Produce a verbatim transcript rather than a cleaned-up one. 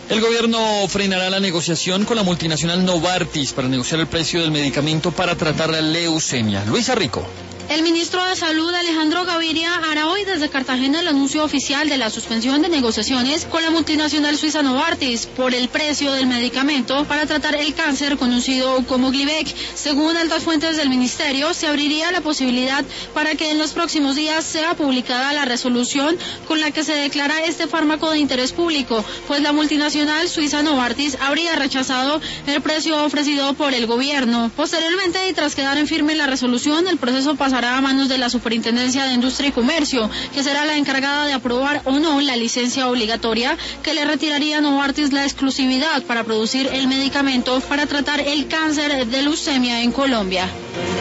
El gobierno frenará la negociación con la multinacional Novartis para negociar el precio del medicamento para tratar la leucemia. Luisa Rico. El ministro de Salud, Alejandro Gaviria, hará hoy desde Cartagena el anuncio oficial de la suspensión de negociaciones con la multinacional suiza Novartis por el precio del medicamento para tratar el cáncer conocido como Glivec. Según altas fuentes del ministerio, se abriría la posibilidad para que en los próximos días sea publicada la resolución con la que se declara este fármaco de interés público, pues la multinacional suiza Novartis habría rechazado el precio ofrecido por el gobierno. Posteriormente, y tras quedar en firme la resolución, el proceso pasará a manos de la Superintendencia de Industria y Comercio, que será la encargada de aprobar o no la licencia obligatoria que le retiraría a Novartis la exclusividad para producir el medicamento para tratar el cáncer de leucemia en Colombia.